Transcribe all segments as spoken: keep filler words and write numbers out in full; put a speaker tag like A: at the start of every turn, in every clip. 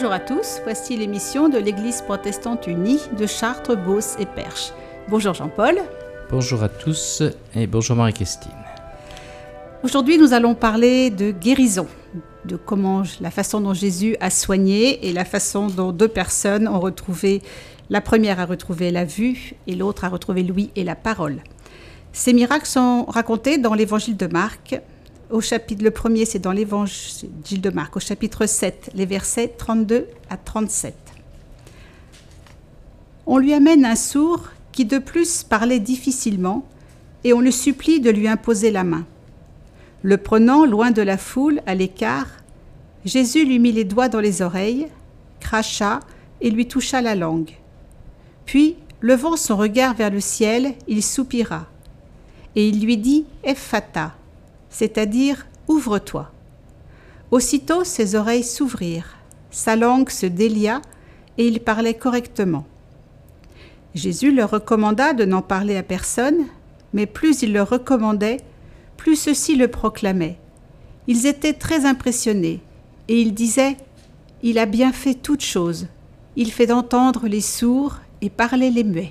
A: Bonjour à tous, voici l'émission de l'Église protestante unie de Chartres, Beauce et Perche. Bonjour Jean-Paul.
B: Bonjour à tous et bonjour Marie-Christine.
A: Aujourd'hui, nous allons parler de guérison, de comment la façon dont Jésus a soigné et la façon dont deux personnes ont retrouvé, la première a retrouvé la vue et l'autre a retrouvé l'ouïe et la parole. Ces miracles sont racontés dans l'évangile de Marc. Au chapitre, le premier, c'est dans l'évangile de Marc, au chapitre sept, les versets trente-deux à trente-sept. On lui amène un sourd qui de plus parlait difficilement et on le supplie de lui imposer la main. Le prenant loin de la foule, à l'écart, Jésus lui mit les doigts dans les oreilles, cracha et lui toucha la langue. Puis, levant son regard vers le ciel, il soupira et il lui dit « Ephphatha », c'est-à-dire « Ouvre-toi ». Aussitôt ses oreilles s'ouvrirent, sa langue se délia et il parlait correctement. Jésus leur recommanda de n'en parler à personne, mais plus il leur recommandait, plus ceux-ci le proclamaient. Ils étaient très impressionnés et ils disaient « Il a bien fait toutes choses, il fait entendre les sourds et parler les muets ».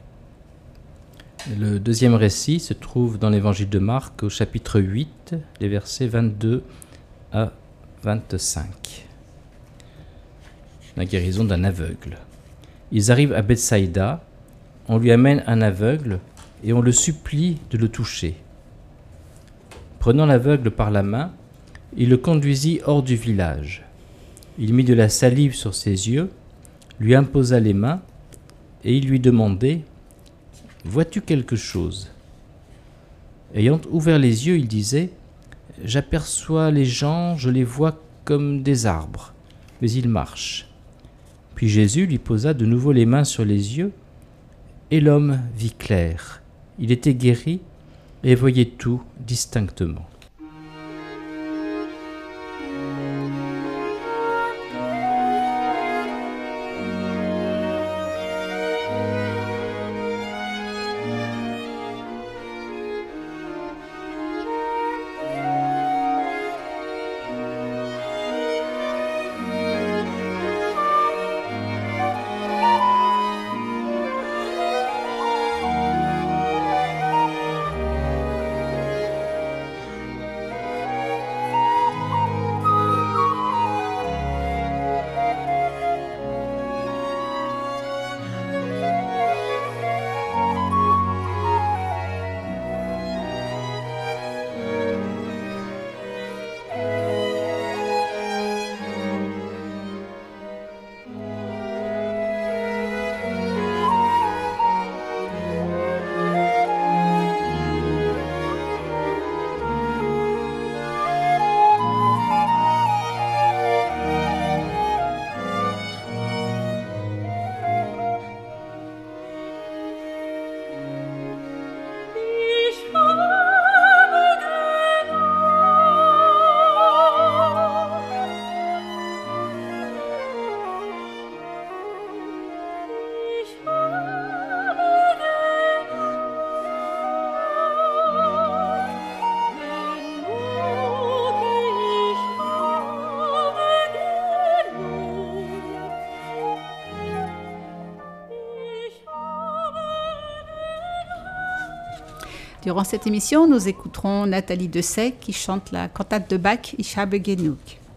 B: Le deuxième récit se trouve dans l'évangile de Marc au chapitre huit, les versets vingt-deux à vingt-cinq. La guérison d'un aveugle. Ils arrivent à Bethsaïda, on lui amène un aveugle et on le supplie de le toucher. Prenant l'aveugle par la main, il le conduisit hors du village. Il mit de la salive sur ses yeux, lui imposa les mains et il lui demandait « Vois-tu quelque chose ?» Ayant ouvert les yeux, il disait « J'aperçois les gens, je les vois comme des arbres, mais ils marchent. » Puis Jésus lui posa de nouveau les mains sur les yeux, et l'homme vit clair. Il était guéri et voyait tout distinctement.
A: Durant cette émission, nous écouterons Nathalie Dessay qui chante la cantate de Bach « Ich habe genug ».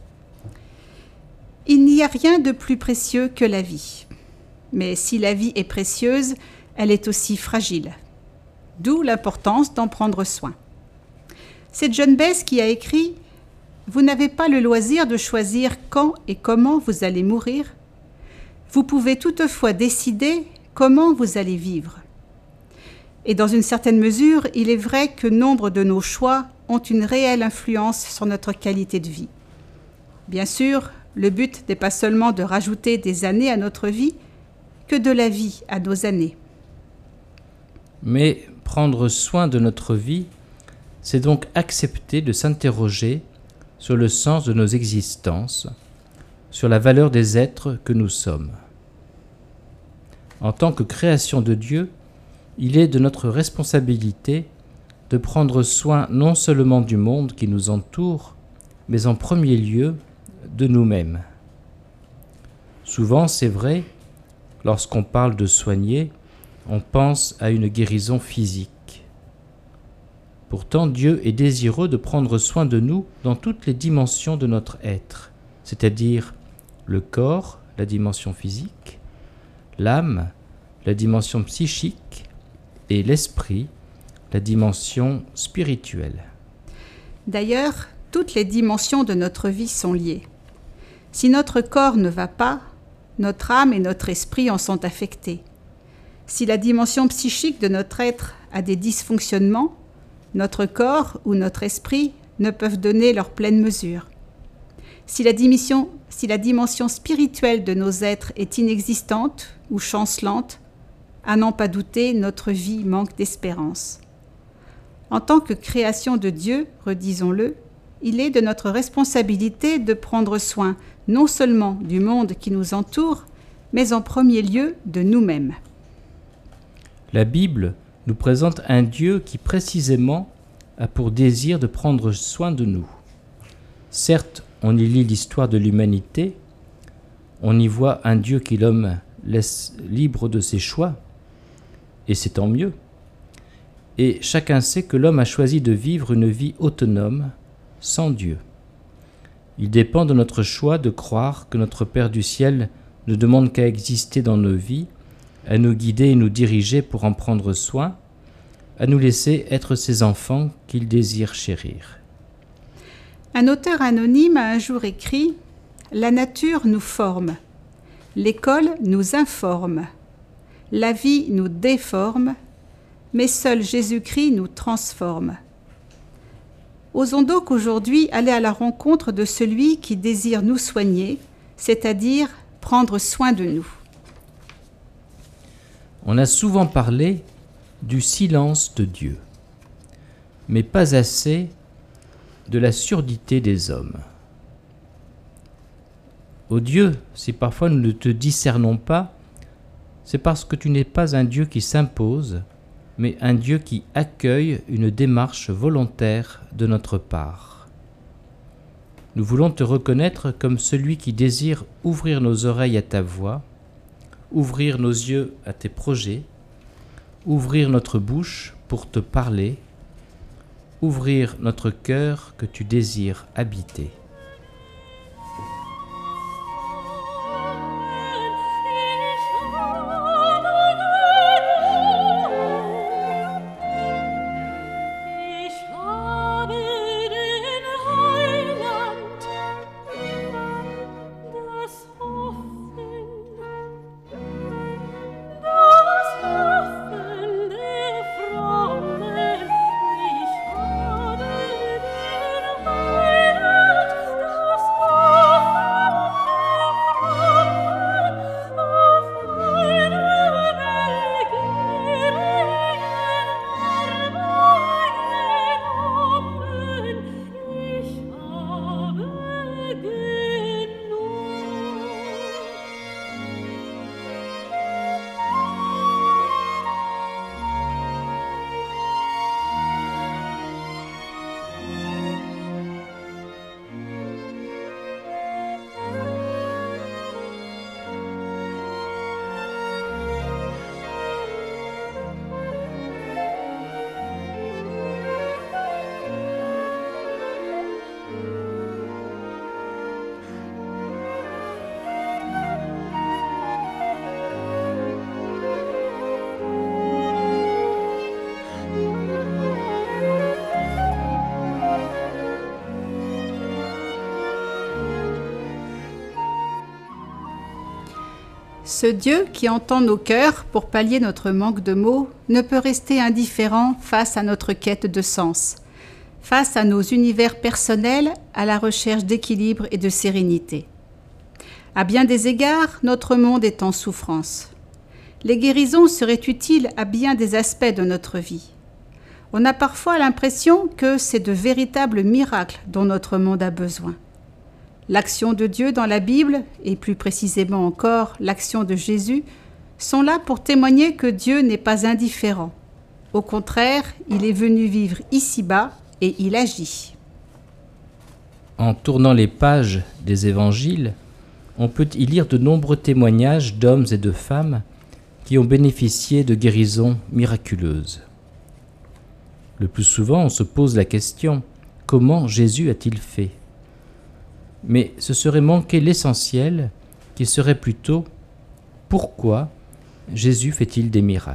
A: Il n'y a rien de plus précieux que la vie. Mais si la vie est précieuse, elle est aussi fragile. D'où l'importance d'en prendre soin. C'est John Bess qui a écrit « Vous n'avez pas le loisir de choisir quand et comment vous allez mourir. Vous pouvez toutefois décider comment vous allez vivre. » Et dans une certaine mesure, il est vrai que nombre de nos choix ont une réelle influence sur notre qualité de vie. Bien sûr, le but n'est pas seulement de rajouter des années à notre vie, que de la vie à nos années.
B: Mais prendre soin de notre vie, c'est donc accepter de s'interroger sur le sens de nos existences, sur la valeur des êtres que nous sommes. En tant que création de Dieu, il est de notre responsabilité de prendre soin non seulement du monde qui nous entoure, mais en premier lieu de nous-mêmes. Souvent, c'est vrai, lorsqu'on parle de soigner, on pense à une guérison physique. Pourtant, Dieu est désireux de prendre soin de nous dans toutes les dimensions de notre être, c'est-à-dire le corps, la dimension physique, l'âme, la dimension psychique, et l'esprit, la dimension spirituelle.
A: D'ailleurs, toutes les dimensions de notre vie sont liées. Si notre corps ne va pas, notre âme et notre esprit en sont affectés. Si la dimension psychique de notre être a des dysfonctionnements, notre corps ou notre esprit ne peuvent donner leur pleine mesure. Si la dimension, si la dimension spirituelle de nos êtres est inexistante ou chancelante, à n'en pas douter, notre vie manque d'espérance. En tant que création de Dieu, redisons-le, il est de notre responsabilité de prendre soin non seulement du monde qui nous entoure, mais en premier lieu de nous-mêmes.
B: La Bible nous présente un Dieu qui précisément a pour désir de prendre soin de nous. Certes, on y lit l'histoire de l'humanité, on y voit un Dieu qui l'homme laisse libre de ses choix, et c'est tant mieux. Et chacun sait que l'homme a choisi de vivre une vie autonome, sans Dieu. Il dépend de notre choix de croire que notre Père du ciel ne demande qu'à exister dans nos vies, à nous guider et nous diriger pour en prendre soin, à nous laisser être ses enfants qu'il désire chérir.
A: Un auteur anonyme a un jour écrit « La nature nous forme, l'école nous informe, la vie nous déforme, mais seul Jésus-Christ nous transforme. » Osons donc aujourd'hui aller à la rencontre de celui qui désire nous soigner, c'est-à-dire prendre soin de nous.
B: On a souvent parlé du silence de Dieu, mais pas assez de la surdité des hommes. Ô Dieu, si parfois nous ne te discernons pas, c'est parce que tu n'es pas un Dieu qui s'impose, mais un Dieu qui accueille une démarche volontaire de notre part. Nous voulons te reconnaître comme celui qui désire ouvrir nos oreilles à ta voix, ouvrir nos yeux à tes projets, ouvrir notre bouche pour te parler, ouvrir notre cœur que tu désires habiter.
A: Ce Dieu qui entend nos cœurs pour pallier notre manque de mots ne peut rester indifférent face à notre quête de sens, face à nos univers personnels à la recherche d'équilibre et de sérénité. À bien des égards, notre monde est en souffrance. Les guérisons seraient utiles à bien des aspects de notre vie. On a parfois l'impression que c'est de véritables miracles dont notre monde a besoin. L'action de Dieu dans la Bible, et plus précisément encore l'action de Jésus, sont là pour témoigner que Dieu n'est pas indifférent. Au contraire, il est venu vivre ici-bas et il agit.
B: En tournant les pages des évangiles, on peut y lire de nombreux témoignages d'hommes et de femmes qui ont bénéficié de guérisons miraculeuses. Le plus souvent, on se pose la question « Comment Jésus a-t-il fait ?» Mais ce serait manquer l'essentiel, qui serait plutôt « Pourquoi Jésus fait-il des miracles ?»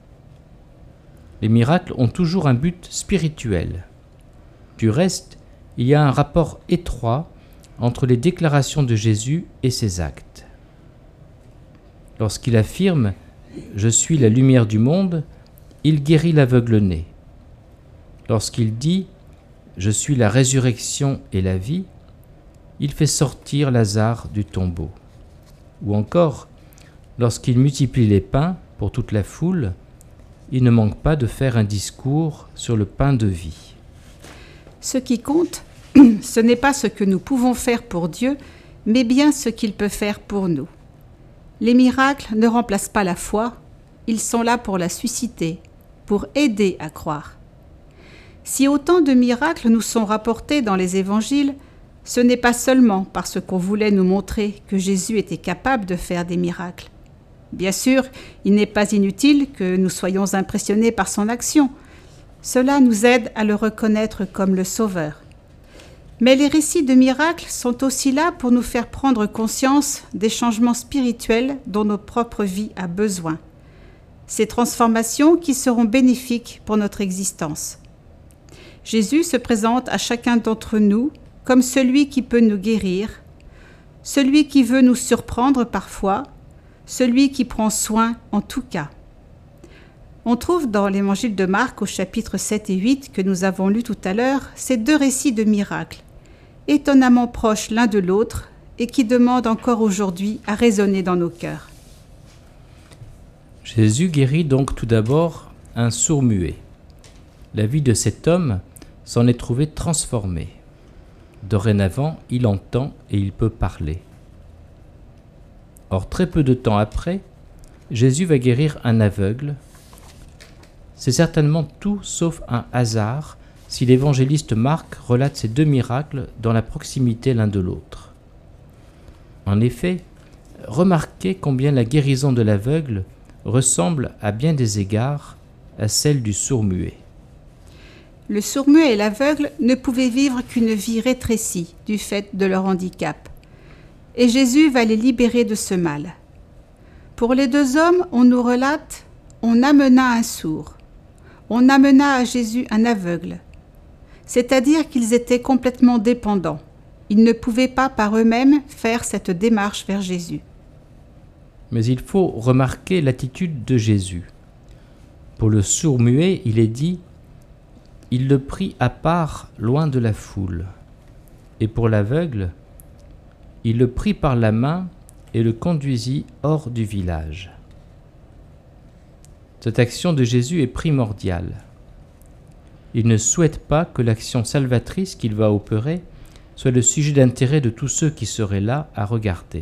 B: Les miracles ont toujours un but spirituel. Du reste, il y a un rapport étroit entre les déclarations de Jésus et ses actes. Lorsqu'il affirme « Je suis la lumière du monde », il guérit l'aveugle-né. Lorsqu'il dit « Je suis la résurrection et la vie », il fait sortir Lazare du tombeau. Ou encore, lorsqu'il multiplie les pains pour toute la foule, il ne manque pas de faire un discours sur le pain de vie.
A: Ce qui compte, ce n'est pas ce que nous pouvons faire pour Dieu, mais bien ce qu'il peut faire pour nous. Les miracles ne remplacent pas la foi, ils sont là pour la susciter, pour aider à croire. Si autant de miracles nous sont rapportés dans les évangiles, ce n'est pas seulement parce qu'on voulait nous montrer que Jésus était capable de faire des miracles. Bien sûr, il n'est pas inutile que nous soyons impressionnés par son action. Cela nous aide à le reconnaître comme le Sauveur. Mais les récits de miracles sont aussi là pour nous faire prendre conscience des changements spirituels dont notre propre vie a besoin. Ces transformations qui seront bénéfiques pour notre existence. Jésus se présente à chacun d'entre nous comme celui qui peut nous guérir, celui qui veut nous surprendre parfois, celui qui prend soin en tout cas. On trouve dans l'évangile de Marc au chapitre sept et huit que nous avons lu tout à l'heure ces deux récits de miracles, étonnamment proches l'un de l'autre et qui demandent encore aujourd'hui à résonner dans nos cœurs.
B: Jésus guérit donc tout d'abord un sourd-muet. La vie de cet homme s'en est trouvée transformée. Dorénavant, il entend et il peut parler. Or, très peu de temps après, Jésus va guérir un aveugle. C'est certainement tout sauf un hasard si l'évangéliste Marc relate ces deux miracles dans la proximité l'un de l'autre. En effet, remarquez combien la guérison de l'aveugle ressemble à bien des égards à celle du sourd-muet.
A: Le sourd-muet et l'aveugle ne pouvaient vivre qu'une vie rétrécie du fait de leur handicap. Et Jésus va les libérer de ce mal. Pour les deux hommes, on nous relate « on amena un sourd ». On amena à Jésus un aveugle. C'est-à-dire qu'ils étaient complètement dépendants. Ils ne pouvaient pas par eux-mêmes faire cette démarche vers Jésus.
B: Mais il faut remarquer l'attitude de Jésus. Pour le sourd-muet, il est dit « il le prit à part loin de la foule ». Et pour l'aveugle, il le prit par la main et le conduisit hors du village. Cette action de Jésus est primordiale. Il ne souhaite pas que l'action salvatrice qu'il va opérer soit le sujet d'intérêt de tous ceux qui seraient là à regarder.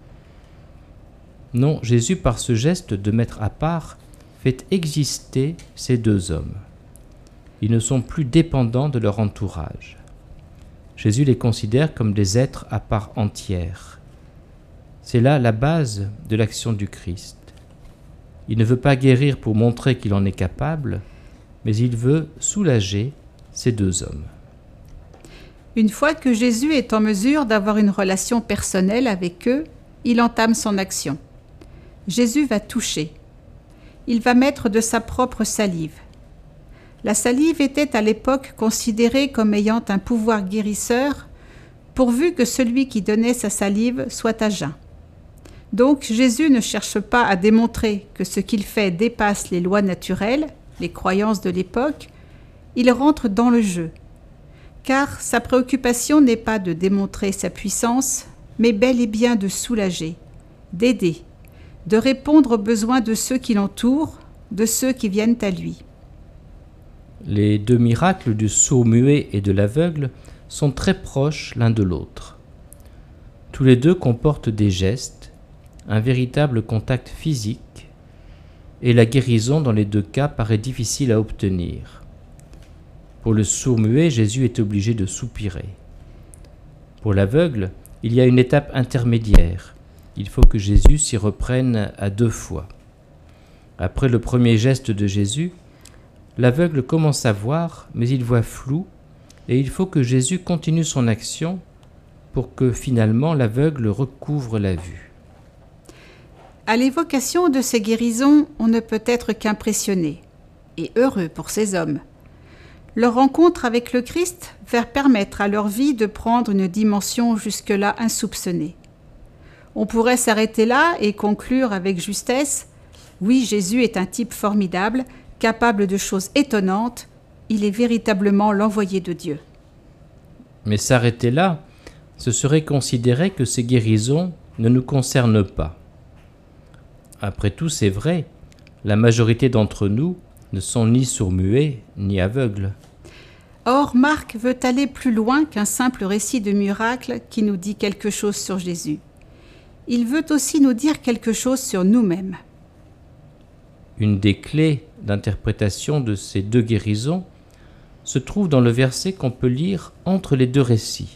B: Non, Jésus, par ce geste de mettre à part, fait exister ces deux hommes. Ils ne sont plus dépendants de leur entourage. Jésus les considère comme des êtres à part entière. C'est là la base de l'action du Christ. Il ne veut pas guérir pour montrer qu'il en est capable, mais il veut soulager ces deux hommes.
A: Une fois que Jésus est en mesure d'avoir une relation personnelle avec eux, il entame son action. Jésus va toucher. Il va mettre de sa propre salive. La salive était à l'époque considérée comme ayant un pouvoir guérisseur, pourvu que celui qui donnait sa salive soit à jeun. Donc Jésus ne cherche pas à démontrer que ce qu'il fait dépasse les lois naturelles, les croyances de l'époque, il rentre dans le jeu. Car sa préoccupation n'est pas de démontrer sa puissance, mais bel et bien de soulager, d'aider, de répondre aux besoins de ceux qui l'entourent, de ceux qui viennent à lui.
B: Les deux miracles du sourd-muet et de l'aveugle sont très proches l'un de l'autre. Tous les deux comportent des gestes, un véritable contact physique, et la guérison dans les deux cas paraît difficile à obtenir. Pour le sourd-muet, Jésus est obligé de soupirer. Pour l'aveugle, il y a une étape intermédiaire. Il faut que Jésus s'y reprenne à deux fois. Après le premier geste de Jésus, l'aveugle commence à voir, mais il voit flou, et il faut que Jésus continue son action pour que finalement l'aveugle recouvre la vue.
A: À l'évocation de ces guérisons, on ne peut être qu'impressionné, et heureux pour ces hommes. Leur rencontre avec le Christ va permettre à leur vie de prendre une dimension jusque-là insoupçonnée. On pourrait s'arrêter là et conclure avec justesse « Oui, Jésus est un type formidable, capable de choses étonnantes, il est véritablement l'envoyé de Dieu. »
B: Mais s'arrêter là, ce serait considérer que ces guérisons ne nous concernent pas. Après tout, c'est vrai, la majorité d'entre nous ne sont ni sourds-muets ni aveugles.
A: Or, Marc veut aller plus loin qu'un simple récit de miracle qui nous dit quelque chose sur Jésus. Il veut aussi nous dire quelque chose sur nous-mêmes.
B: Une des clés d'interprétation de ces deux guérisons se trouve dans le verset qu'on peut lire entre les deux récits.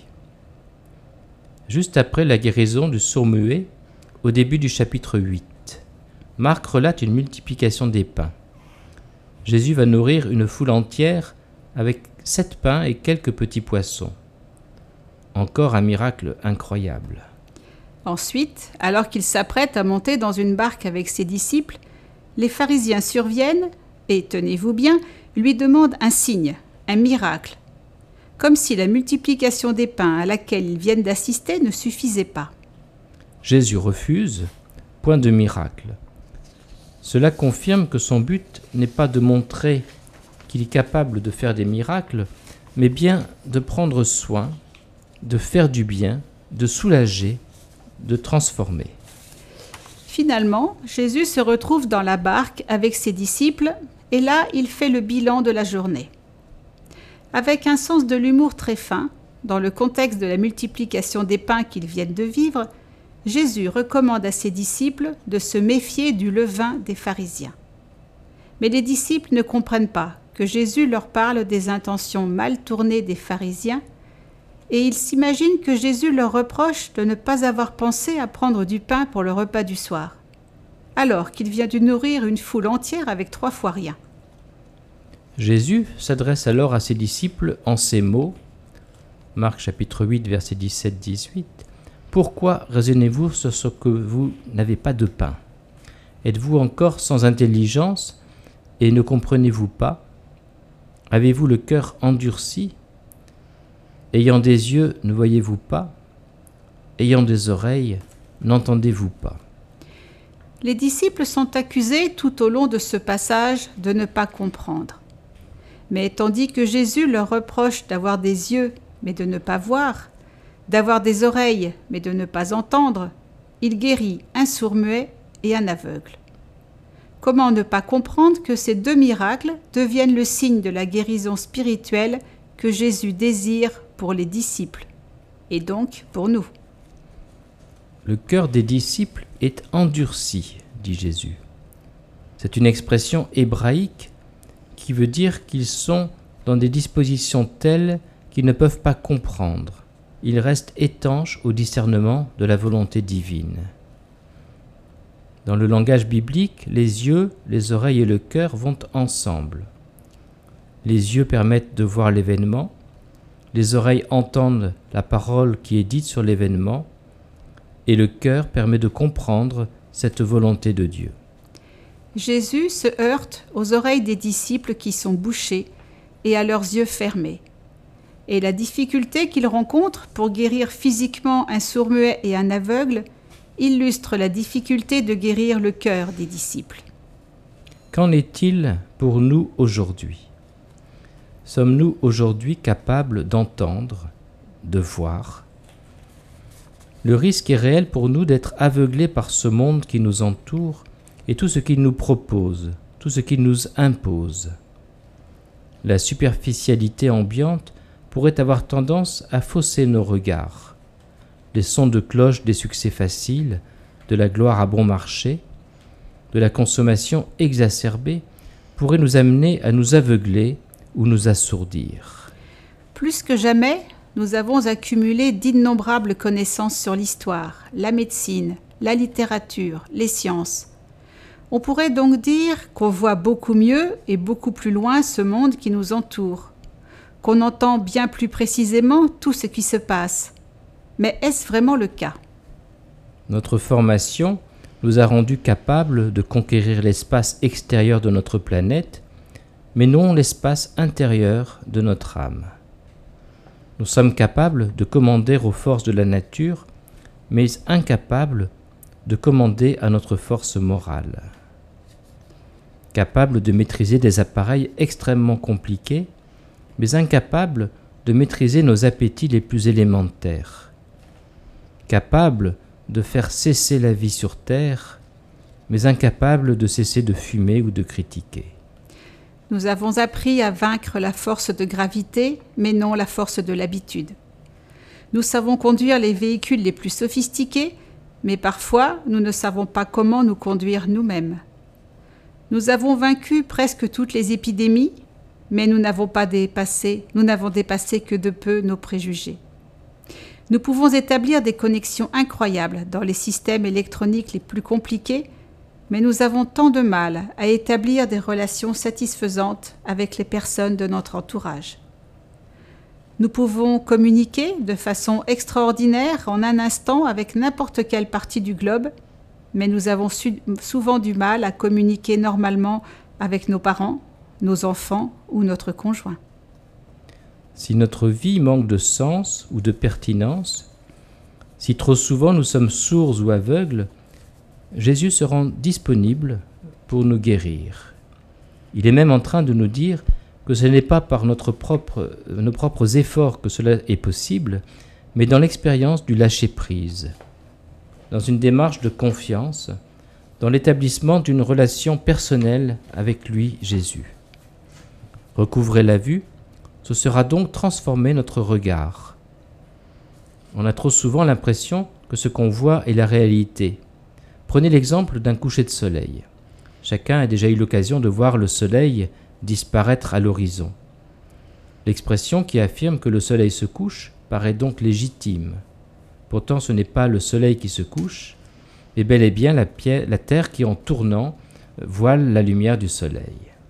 B: Juste après la guérison du sourd-muet, au début du chapitre huit, Marc relate une multiplication des pains. Jésus va nourrir une foule entière avec sept pains et quelques petits poissons. Encore un miracle incroyable.
A: Ensuite, alors qu'il s'apprête à monter dans une barque avec ses disciples, les pharisiens surviennent et, tenez-vous bien, lui demandent un signe, un miracle, comme si la multiplication des pains à laquelle ils viennent d'assister ne suffisait pas.
B: Jésus refuse, point de miracle. Cela confirme que son but n'est pas de montrer qu'il est capable de faire des miracles, mais bien de prendre soin, de faire du bien, de soulager, de transformer.
A: Finalement, Jésus se retrouve dans la barque avec ses disciples et là, il fait le bilan de la journée. Avec un sens de l'humour très fin, dans le contexte de la multiplication des pains qu'ils viennent de vivre, Jésus recommande à ses disciples de se méfier du levain des pharisiens. Mais les disciples ne comprennent pas que Jésus leur parle des intentions mal tournées des pharisiens et ils s'imaginent que Jésus leur reproche de ne pas avoir pensé à prendre du pain pour le repas du soir, alors qu'il vient de nourrir une foule entière avec trois fois rien.
B: Jésus s'adresse alors à ses disciples en ces mots, Marc chapitre huit, versets dix-sept à dix-huit. « Pourquoi raisonnez-vous sur ce que vous n'avez pas de pain ? Êtes-vous encore sans intelligence et ne comprenez-vous pas ? Avez-vous le cœur endurci ? Ayant des yeux, ne voyez-vous pas ? Ayant des oreilles, n'entendez-vous pas ?»
A: Les disciples sont accusés tout au long de ce passage de ne pas comprendre. Mais tandis que Jésus leur reproche d'avoir des yeux, mais de ne pas voir, d'avoir des oreilles, mais de ne pas entendre, il guérit un sourd-muet et un aveugle. Comment ne pas comprendre que ces deux miracles deviennent le signe de la guérison spirituelle que Jésus désire pour les disciples, et donc pour nous.
B: Le cœur des disciples est endurci, dit Jésus. C'est une expression hébraïque qui veut dire qu'ils sont dans des dispositions telles qu'ils ne peuvent pas comprendre. Ils restent étanches au discernement de la volonté divine. Dans le langage biblique, les yeux, les oreilles et le cœur vont ensemble. Les yeux permettent de voir l'événement, les oreilles entendent la parole qui est dite sur l'événement, et le cœur permet de comprendre cette volonté de Dieu.
A: Jésus se heurte aux oreilles des disciples qui sont bouchées et à leurs yeux fermés. Et la difficulté qu'il rencontre pour guérir physiquement un sourd-muet et un aveugle illustre la difficulté de guérir le cœur des disciples.
B: Qu'en est-il pour nous aujourd'hui ? Sommes-nous aujourd'hui capables d'entendre, de voir ? Le risque est réel pour nous d'être aveuglés par ce monde qui nous entoure et tout ce qu'il nous propose, tout ce qu'il nous impose. La superficialité ambiante pourrait avoir tendance à fausser nos regards. Les sons de cloche des succès faciles, de la gloire à bon marché, de la consommation exacerbée pourraient nous amener à nous aveugler ou nous assourdir.
A: Plus que jamais, nous avons accumulé d'innombrables connaissances sur l'histoire, la médecine, la littérature, les sciences. On pourrait donc dire qu'on voit beaucoup mieux et beaucoup plus loin ce monde qui nous entoure, qu'on entend bien plus précisément tout ce qui se passe. Mais est-ce vraiment le cas ?
B: Notre formation nous a rendus capables de conquérir l'espace extérieur de notre planète, mais non l'espace intérieur de notre âme. Nous sommes capables de commander aux forces de la nature, mais incapables de commander à notre force morale. Capables de maîtriser des appareils extrêmement compliqués, mais incapables de maîtriser nos appétits les plus élémentaires. Capables de faire cesser la vie sur Terre, mais incapables de cesser de fumer ou de critiquer.
A: Nous avons appris à vaincre la force de gravité, mais non la force de l'habitude. Nous savons conduire les véhicules les plus sophistiqués, mais parfois nous ne savons pas comment nous conduire nous-mêmes. Nous avons vaincu presque toutes les épidémies, mais nous n'avons pas dépassé, nous n'avons dépassé que de peu nos préjugés. Nous pouvons établir des connexions incroyables dans les systèmes électroniques les plus compliqués, mais nous avons tant de mal à établir des relations satisfaisantes avec les personnes de notre entourage. Nous pouvons communiquer de façon extraordinaire en un instant avec n'importe quelle partie du globe, mais nous avons su- souvent du mal à communiquer normalement avec nos parents, nos enfants ou notre conjoint.
B: Si notre vie manque de sens ou de pertinence, si trop souvent nous sommes sourds ou aveugles, Jésus se rend disponible pour nous guérir. Il est même en train de nous dire que ce n'est pas par notre propre, nos propres efforts que cela est possible, mais dans l'expérience du lâcher-prise, dans une démarche de confiance, dans l'établissement d'une relation personnelle avec lui, Jésus. Recouvrer la vue, ce sera donc transformer notre regard. On a trop souvent l'impression que ce qu'on voit est la réalité. Prenez l'exemple d'un coucher de soleil. Chacun a déjà eu l'occasion de voir le soleil disparaître à l'horizon. L'expression qui affirme que le soleil se couche paraît donc légitime. Pourtant, ce n'est pas le soleil qui se couche, mais bel et bien la, pierre, la terre qui, en tournant, voile la lumière du soleil.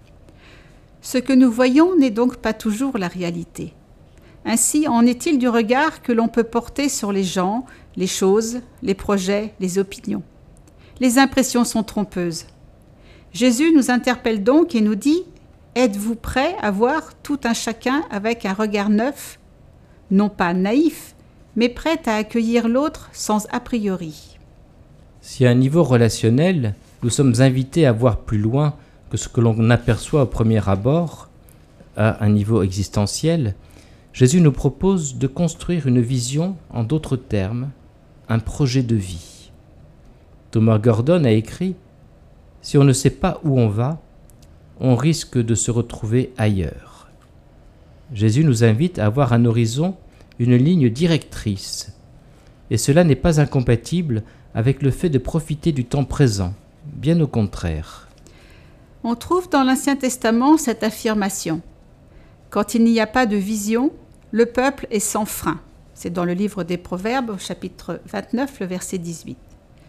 A: Ce que nous voyons n'est donc pas toujours la réalité. Ainsi, en est-il du regard que l'on peut porter sur les gens, les choses, les projets, les opinions. Les impressions sont trompeuses. Jésus nous interpelle donc et nous dit « Êtes-vous prêts à voir tout un chacun avec un regard neuf, non pas naïf, mais prêt à accueillir l'autre sans a priori ?»
B: Si à un niveau relationnel, nous sommes invités à voir plus loin que ce que l'on aperçoit au premier abord, à un niveau existentiel, Jésus nous propose de construire une vision, en d'autres termes, un projet de vie. Thomas Gordon a écrit « Si on ne sait pas où on va, on risque de se retrouver ailleurs. » Jésus nous invite à avoir un horizon, une ligne directrice, et cela n'est pas incompatible avec le fait de profiter du temps présent, bien au contraire.
A: On trouve dans l'Ancien Testament cette affirmation. Quand il n'y a pas de vision, le peuple est sans frein. C'est dans le livre des Proverbes, au chapitre vingt-neuf, le verset dix-huit.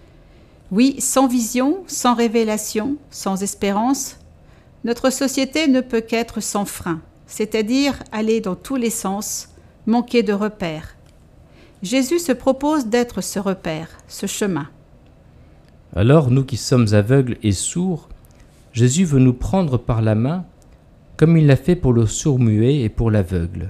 A: Oui, sans vision, sans révélation, sans espérance, notre société ne peut qu'être sans frein, c'est-à-dire aller dans tous les sens, manquer de repères. Jésus se propose d'être ce repère, ce chemin.
B: Alors, nous qui sommes aveugles et sourds, Jésus veut nous prendre par la main, comme il l'a fait pour le sourd-muet et pour l'aveugle.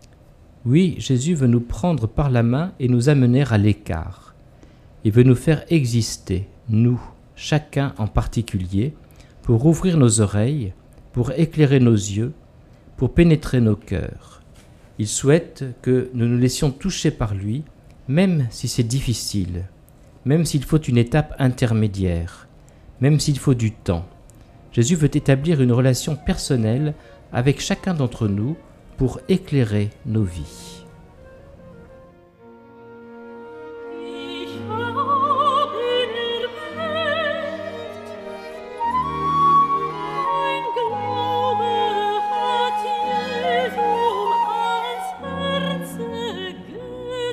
B: Oui, Jésus veut nous prendre par la main et nous amener à l'écart. Il veut nous faire exister, nous, chacun en particulier, pour ouvrir nos oreilles, pour éclairer nos yeux, pour pénétrer nos cœurs. Il souhaite que nous nous laissions toucher par lui, même si c'est difficile, même s'il faut une étape intermédiaire, même s'il faut du temps. Jésus veut établir une relation personnelle avec chacun d'entre nous pour éclairer nos vies.
C: Herzen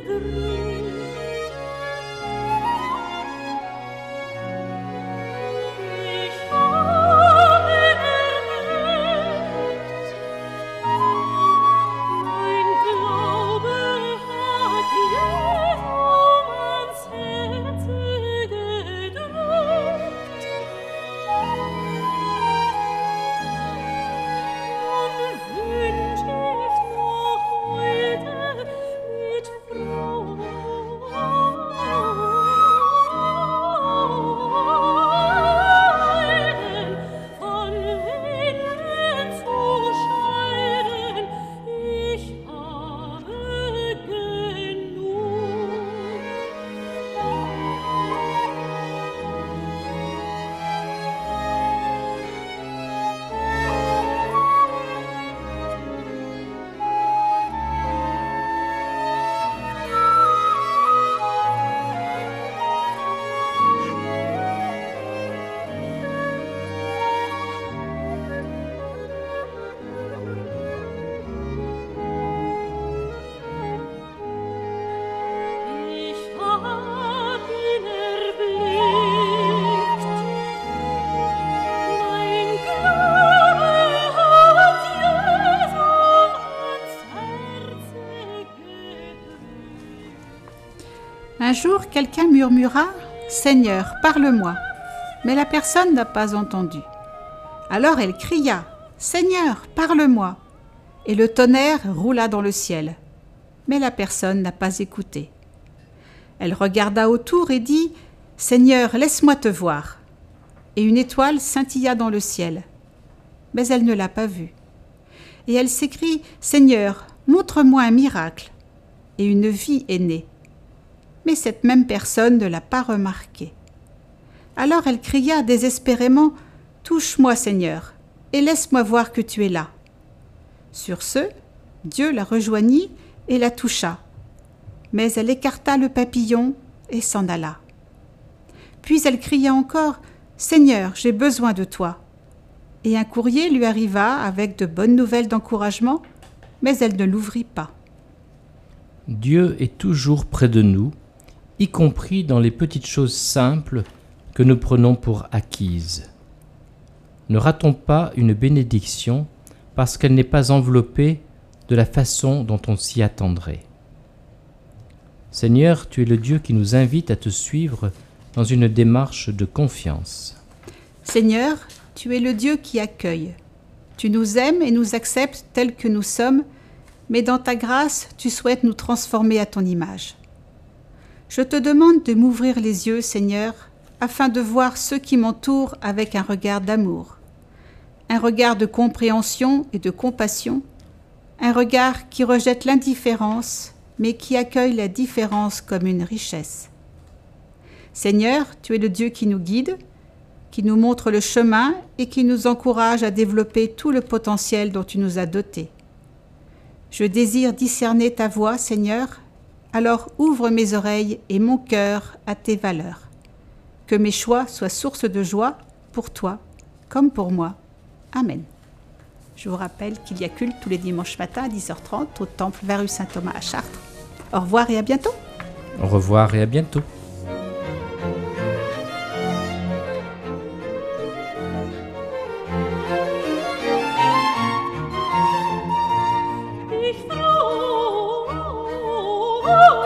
A: Un jour, quelqu'un murmura « Seigneur, parle-moi » mais la personne n'a pas entendu. Alors elle cria « Seigneur, parle-moi » et le tonnerre roula dans le ciel. Mais la personne n'a pas écouté. Elle regarda autour et dit « Seigneur, laisse-moi te voir » et une étoile scintilla dans le ciel. Mais elle ne l'a pas vue. Et elle s'écrie « Seigneur, montre-moi un miracle » et une vie est née. Mais cette même personne ne l'a pas remarqué. Alors elle cria désespérément « Touche-moi, Seigneur, et laisse-moi voir que tu es là. » Sur ce, Dieu la rejoignit et la toucha. Mais elle écarta le papillon et s'en alla. Puis elle cria encore « Seigneur, j'ai besoin de toi. » Et un courrier lui arriva avec de bonnes nouvelles d'encouragement, mais elle ne l'ouvrit pas.
B: Dieu est toujours près de nous, y compris dans les petites choses simples que nous prenons pour acquises. Ne ratons pas une bénédiction parce qu'elle n'est pas enveloppée de la façon dont on s'y attendrait. Seigneur, tu es le Dieu qui nous invite à te suivre dans une démarche de confiance.
A: Seigneur, tu es le Dieu qui accueille. Tu nous aimes et nous acceptes tels que nous sommes, mais dans ta grâce, tu souhaites nous transformer à ton image. Je te demande de m'ouvrir les yeux, Seigneur, afin de voir ceux qui m'entourent avec un regard d'amour, un regard de compréhension et de compassion, un regard qui rejette l'indifférence, mais qui accueille la différence comme une richesse. Seigneur, tu es le Dieu qui nous guide, qui nous montre le chemin et qui nous encourage à développer tout le potentiel dont tu nous as dotés. Je désire discerner ta voix, Seigneur, alors ouvre mes oreilles et mon cœur à tes valeurs. Que mes choix soient source de joie pour toi comme pour moi. Amen. Je vous rappelle qu'il y a culte tous les dimanches matins à dix heures trente au temple vingt rue Saint-Thomas à Chartres. Au revoir et à bientôt.
B: Au revoir et à bientôt.
C: Oh